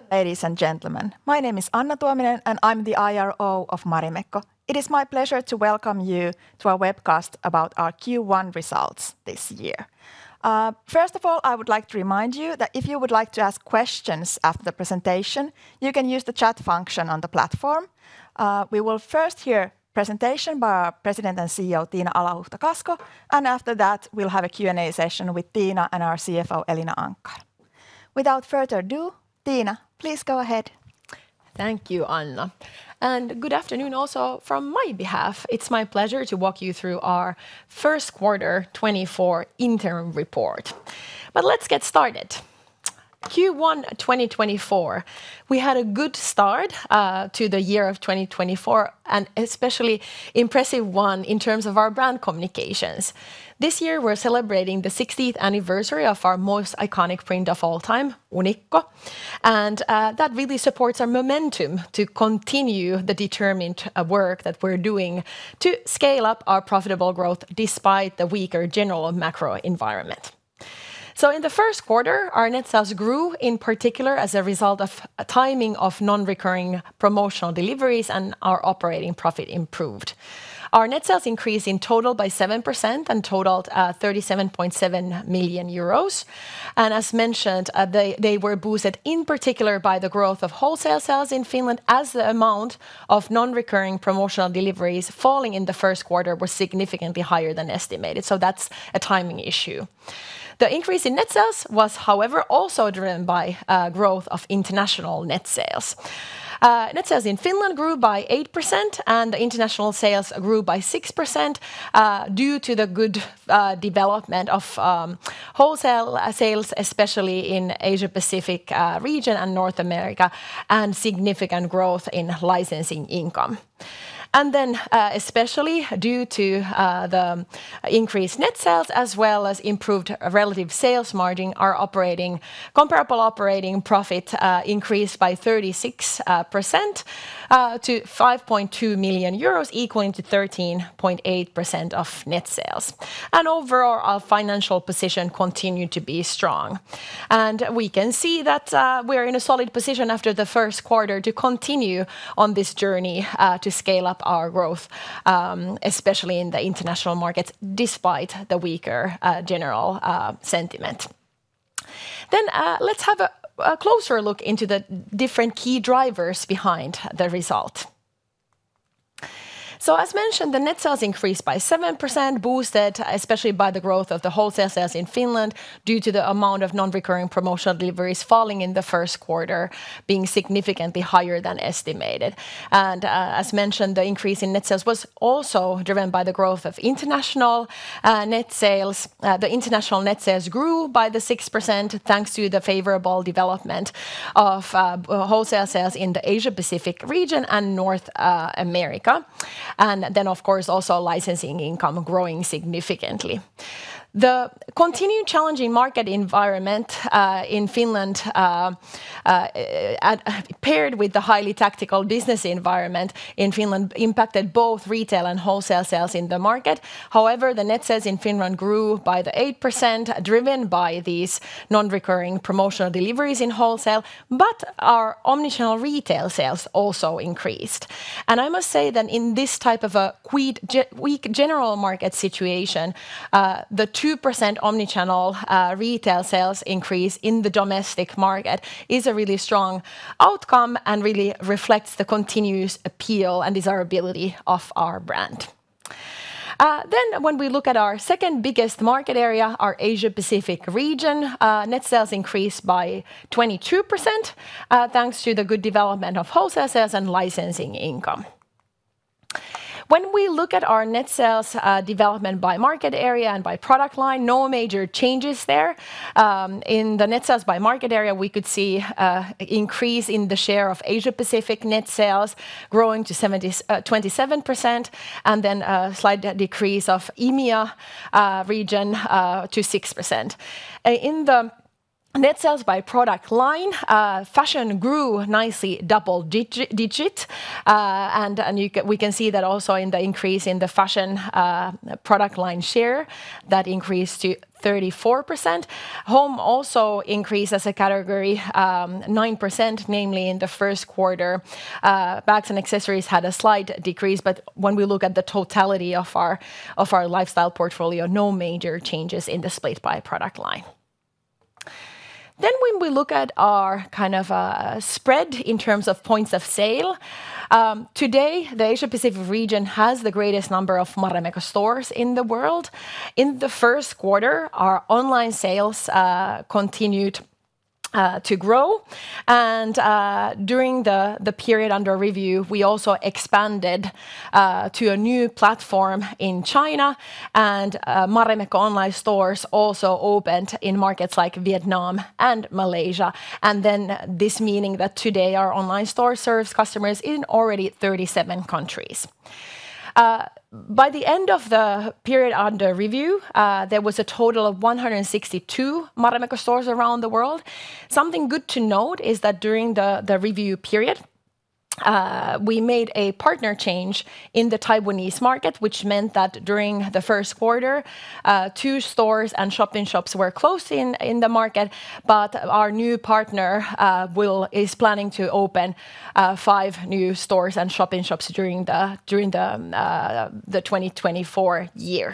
Ladies and gentlemen, my name is Anna Tuominen and I'm the IRO of Marimekko. It is my pleasure to welcome you to our webcast about our Q1 results this year. First of all, I would like to remind you that if you would like to ask questions after the presentation, you can use the chat function on the platform. We will first hear presentation by our President and CEO, Tiina Alahuhta-Kasko, and after that, we'll have a Q&A session with Tiina and our CFO, Elina Anckar. Without further ado, Tiina, please go ahead. Thank you, Anna. And good afternoon also from my behalf. It's my pleasure to walk you through our first quarter 24 interim report. But let's get started. Q1 2024, we had a good start to the year of 2024, and especially impressive one in terms of our brand communications. This year, we're celebrating the 60th anniversary of our most iconic print of all time, Unikko. And that really supports our momentum to continue the determined work that we're doing to scale up our profitable growth despite the weaker general macro environment. So in the first quarter, our net sales grew in particular as a result of a timing of non-recurring promotional deliveries, and our operating profit improved. Our net sales increased in total by 7% and totaled 37.7 million euros. And as mentioned, they were boosted in particular by the growth of wholesale sales in Finland, as the amount of non-recurring promotional deliveries falling in the first quarter was significantly higher than estimated. So that's a timing issue. The increase in net sales was, however, also driven by growth of international net sales. Net sales in Finland grew by 8%, and the international sales grew by 6% due to the good development of wholesale sales, especially in Asia-Pacific region and North America, and significant growth in licensing income. And then, especially due to the increased net sales as well as improved relative sales margin, our comparable operating profit increased by 36% to 5.2 million euros, equaling to 13.8% of net sales. And overall, our financial position continued to be strong. And we can see that we're in a solid position after the first quarter to continue on this journey to scale up our growth, especially in the international markets, despite the weaker general sentiment. Then let's have a closer look into the different key drivers behind the result. So as mentioned, the net sales increased by 7%, boosted especially by the growth of the wholesale sales in Finland due to the amount of non-recurring promotional deliveries falling in the first quarter, being significantly higher than estimated. And as mentioned, the increase in net sales was also driven by the growth of international net sales. The international net sales grew by the 6% thanks to the favorable development of wholesale sales in the Asia-Pacific region and North America. And then, of course, also licensing income growing significantly. The continued challenging market environment in Finland, paired with the highly tactical business environment in Finland, impacted both retail and wholesale sales in the market. However, the net sales in Finland grew by the 8%, driven by these non-recurring promotional deliveries in wholesale, but our omnichannel retail sales also increased. And I must say that in this type of a weak general market situation, the 2% omnichannel retail sales increase in the domestic market is a really strong outcome and really reflects the continuous appeal and desirability of our brand. Then when we look at our second biggest market area, our Asia-Pacific region, net sales increased by 22% thanks to the good development of wholesale sales and licensing income. When we look at our net sales development by market area and by product line, no major changes there. In the net sales by market area, we could see an increase in the share of Asia-Pacific net sales growing to 27%, and then a slight decrease of EMEA region to 6%. In the Net sales by product line, fashion grew nicely double digit, and we can see that also in the increase in the fashion product line share, that increased to 34%. Home also increased as a category 9%, namely in the first quarter. Bags and accessories had a slight decrease, but when we look at the totality of our lifestyle portfolio, no major changes in the split by product line. Then when we look at our kind of spread in terms of points of sale, today the Asia-Pacific region has the greatest number of Marimekko stores in the world. In the first quarter, our online sales continued to grow, and during the period under review, we also expanded to a new platform in China, and Marimekko online stores also opened in markets like Vietnam and Malaysia, and then this meaning that today our online store serves customers in already 37 countries. By the end of the period under review, there was a total of 162 Marimekko stores around the world. Something good to note is that during the review period, we made a partner change in the Taiwanese market, which meant that during the first quarter, 2 stores and shop-in-shops were closed in the market, but our new partner is planning to open 5 new stores and shop-in-shops during the 2024 year.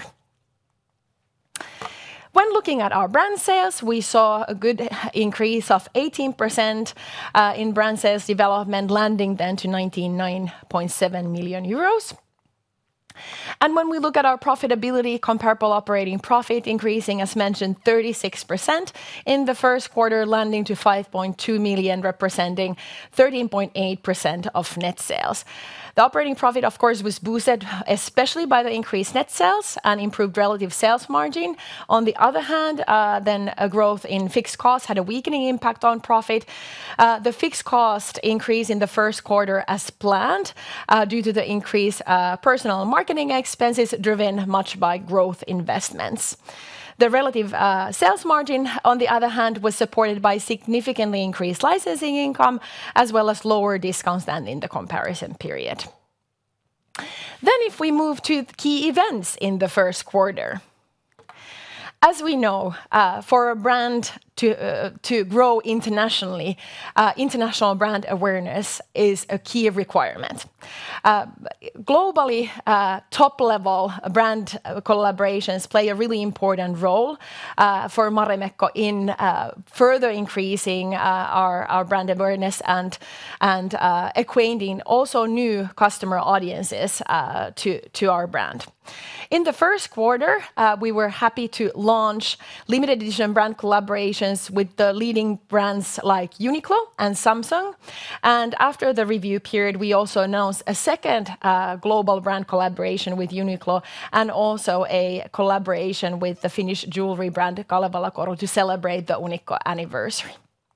When looking at our brand sales, we saw a good increase of 18% in brand sales development, landing then to 99.7 million euros. And when we look at our profitability, comparable operating profit increasing, as mentioned, 36% in the first quarter, landing to 5.2 million, representing 13.8% of net sales. The operating profit, of course, was boosted especially by the increased net sales and improved relative sales margin. On the other hand, then a growth in fixed costs had a weakening impact on profit. The fixed cost increase in the first quarter as planned due to the increased personal and marketing expenses driven much by growth investments. The relative sales margin, on the other hand, was supported by significantly increased licensing income as well as lower discounts than in the comparison period. Then if we move to key events in the first quarter. As we know, for a brand to grow internationally, international brand awareness is a key requirement. Globally, top-level brand collaborations play a really important role for Marimekko in further increasing our brand awareness and acquainting also new customer audiences to our brand. In the first quarter, we were happy to launch limited edition brand collaborations with the leading brands like Uniqlo and Samsung. And after the review period, we also announced a second global brand collaboration with Uniqlo and also a collaboration with the Finnish jewelry brand Kalevala Koru to celebrate the Unikko anniversary.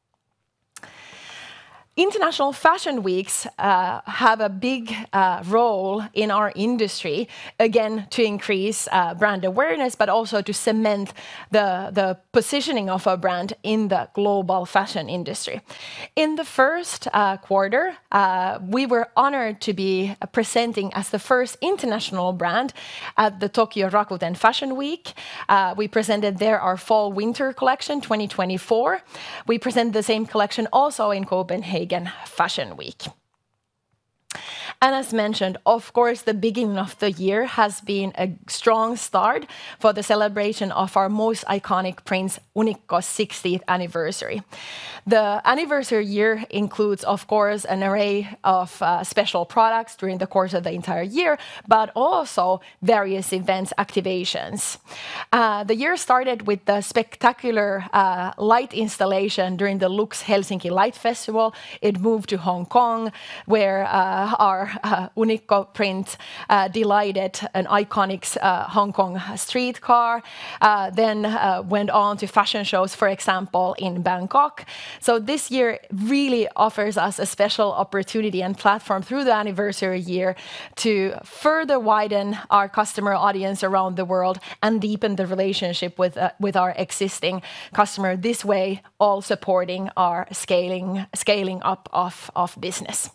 International fashion weeks have a big role in our industry, again, to increase brand awareness, but also to cement the positioning of a brand in the global fashion industry. In the first quarter, we were honored to be presenting as the first international brand at the Tokyo Rakuten Fashion Week. We presented there our fall-winter collection 2024. We presented the same collection also in Copenhagen Fashion Week. And as mentioned, of course, the beginning of the year has been a strong start for the celebration of our most iconic prince, Unikko's 60th anniversary. The anniversary year includes, of course, an array of special products during the course of the entire year, but also various events, activations. The year started with the spectacular light installation during the Lux Helsinki Light Festival. It moved to Hong Kong, where our Uniqlo print delighted an iconic Hong Kong streetcar, then went on to fashion shows, for example, in Bangkok. So this year really offers us a special opportunity and platform through the anniversary year to further widen our customer audience around the world and deepen the relationship with our existing customer. This way, all supporting our scaling up of business.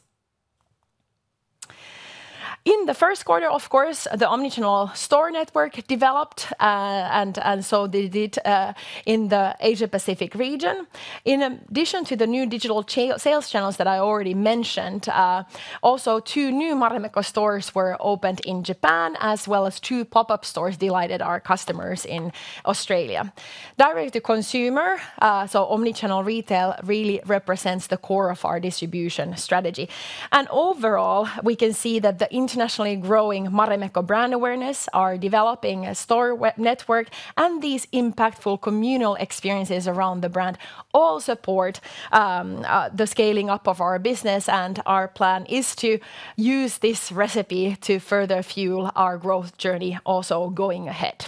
In the first quarter, of course, the omnichannel store network developed, and so they did in the Asia-Pacific region. In addition to the new digital sales channels that I already mentioned, also 2 new Marimekko stores were opened in Japan, as well as 2 pop-up stores delighted our customers in Australia. Direct to consumer, so omnichannel retail really represents the core of our distribution strategy. And overall, we can see that the internationally growing Marimekko brand awareness, our developing store network, and these impactful communal experiences around the brand all support the scaling up of our business, and our plan is to use this recipe to further fuel our growth journey also going ahead.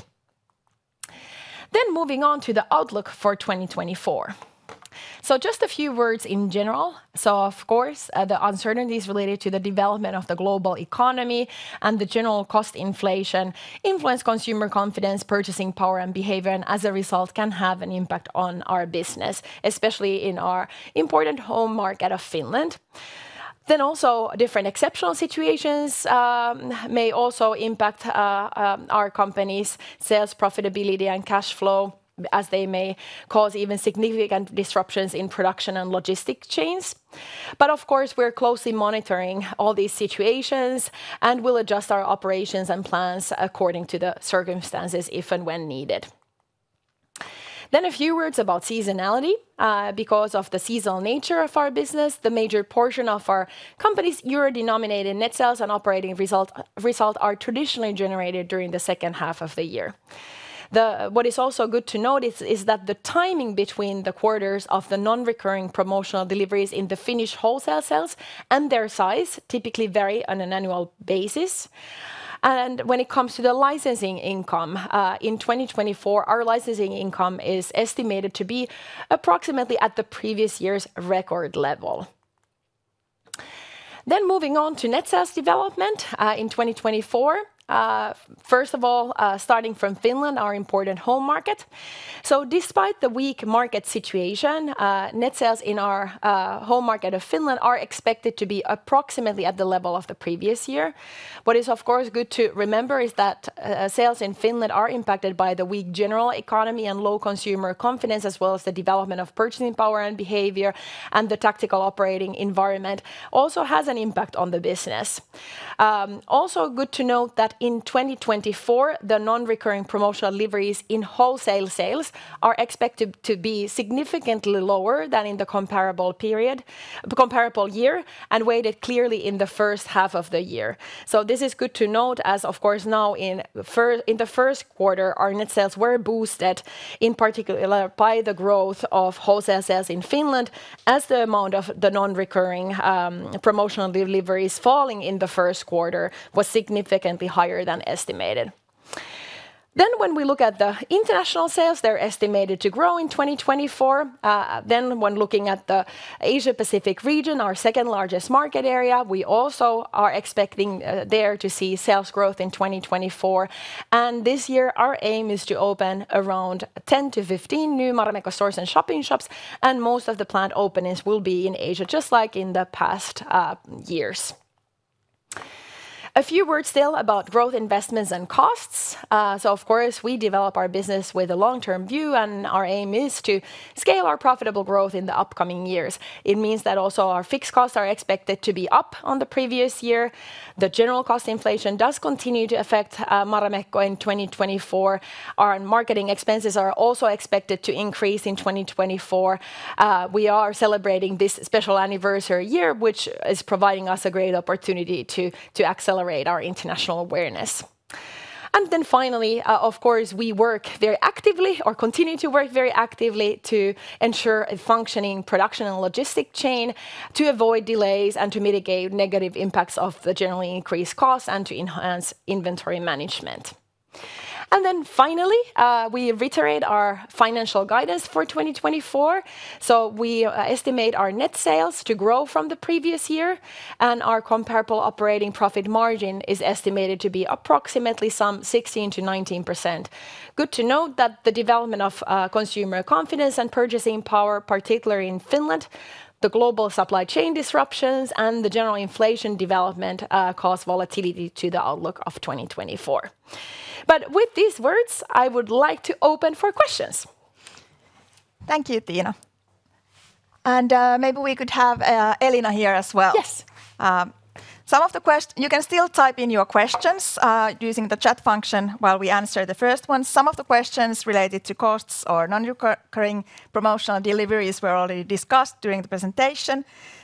Then moving on to the outlook for 2024. So just a few words in general. So of course, the uncertainties related to the development of the global economy and the general cost inflation influence consumer confidence, purchasing power and behavior, and as a result can have an impact on our business, especially in our important home market of Finland. Then also different exceptional situations may also impact our company's sales profitability and cash flow, as they may cause even significant disruptions in production and logistic chains. But of course, we're closely monitoring all these situations and will adjust our operations and plans according to the circumstances if and when needed. Then a few words about seasonality. Because of the seasonal nature of our business, the major portion of our company's euro-denominated net sales and operating result are traditionally generated during the second half of the year. What is also good to note is that the timing between the quarters of the non-recurring promotional deliveries in the Finnish wholesale sales and their size typically vary on an annual basis. And when it comes to the licensing income, in 2024, our licensing income is estimated to be approximately at the previous year's record level. Then moving on to net sales development in 2024. First of all, starting from Finland, our important home market. So despite the weak market situation, net sales in our home market of Finland are expected to be approximately at the level of the previous year. What is of course good to remember is that sales in Finland are impacted by the weak general economy and low consumer confidence, as well as the development of purchasing power and behavior, and the tactical operating environment also has an impact on the business. Also good to note that in 2024, the non-recurring promotional deliveries in wholesale sales are expected to be significantly lower than in the comparable year, and weighted clearly in the first half of the year. So this is good to note, as of course now in the first quarter, our net sales were boosted in particular by the growth of wholesale sales in Finland, as the amount of the non-recurring promotional deliveries falling in the first quarter was significantly higher than estimated. Then when we look at the international sales, they're estimated to grow in 2024. Then when looking at the Asia-Pacific region, our second largest market area, we also are expecting there to see sales growth in 2024. And this year, our aim is to open around 10 to 15 new Marimekko stores and shopping shops, and most of the planned openings will be in Asia, just like in the past years. A few words still about growth investments and costs. So of course, we develop our business with a long-term view, and our aim is to scale our profitable growth in the upcoming years. It means that also our fixed costs are expected to be up on the previous year. The general cost inflation does continue to affect Marimekko in 2024. Our marketing expenses are also expected to increase in 2024. We are celebrating this special anniversary year, which is providing us a great opportunity to accelerate our international awareness. And then finally, of course, we work very actively or continue to work very actively to ensure a functioning production and logistic chain to avoid delays and to mitigate negative impacts of the generally increased costs and to enhance inventory management. And then finally, we reiterate our financial guidance for 2024. So we estimate our net sales to grow from the previous year, and our comparable operating profit margin is estimated to be approximately some 16 to 19%. Good to note that the development of consumer confidence and purchasing power, particularly in Finland, the global supply chain disruptions and the general inflation development cause volatility to the outlook of 2024. But with these words, I would like to open for questions. Thank you, Tiina. And maybe we could have Elina here as well. Yes. Some of the questions, you can still type in your questions using the chat function while we answer the first ones. Some of the questions related to costs or non-recurring promotional deliveries were already discussed during the presentation.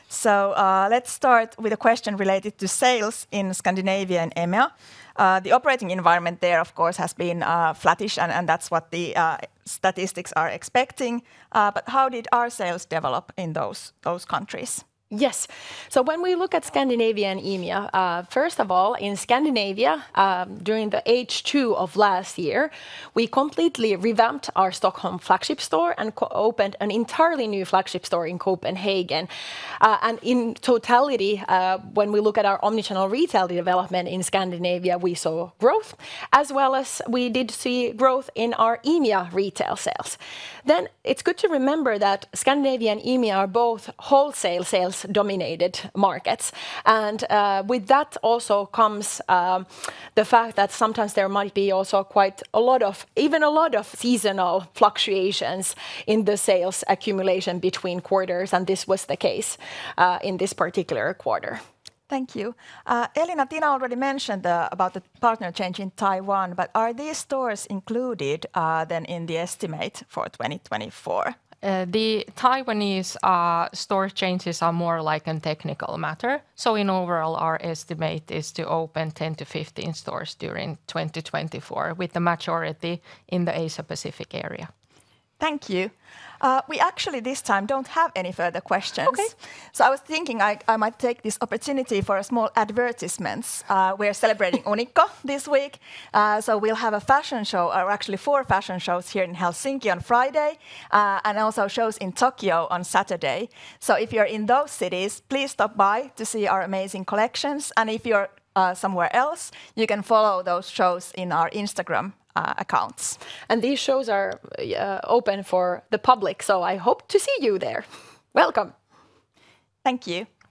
So let's start with a question related to sales in Scandinavia and EMEA. The operating environment there, of course, has been flattish, and that's what the statistics are expecting. But how did our sales develop in those countries? Yes. So when we look at Scandinavia and EMEA, first of all, in Scandinavia, during the H2 of last year, we completely revamped our Stockholm flagship store and opened an entirely new flagship store in Copenhagen. And in totality, when we look at our omnichannel retail development in Scandinavia, we saw growth, as well as we did see growth in our EMEA retail sales. Then it's good to remember that Scandinavia and EMEA are both wholesale sales dominated markets, and with that also comes the fact that sometimes there might be also quite a lot of seasonal fluctuations in the sales accumulation between quarters, and this was the case in this particular quarter. Thank you. Elina, Tiina already mentioned about the partner change in Taiwan, but are these stores included then in the estimate for 2024? The Taiwanese store changes are more like a technical matter. So in overall, our estimate is to open 10 to 15 stores during 2024, with the majority in the Asia-Pacific area. Thank you. We actually this time don't have any further questions. Okay. So I was thinking I might take this opportunity for a small advertisement. We're celebrating Unikko this week. So we'll have a fashion show, or actually 4 fashion shows here in Helsinki on Friday, and also shows in Tokyo on Saturday. So if you're in those cities, please stop by to see our amazing collections. And if you're somewhere else, you can follow those shows in our Instagram accounts. And these shows are open for the public, so I hope to see you there. Welcome. Thank you.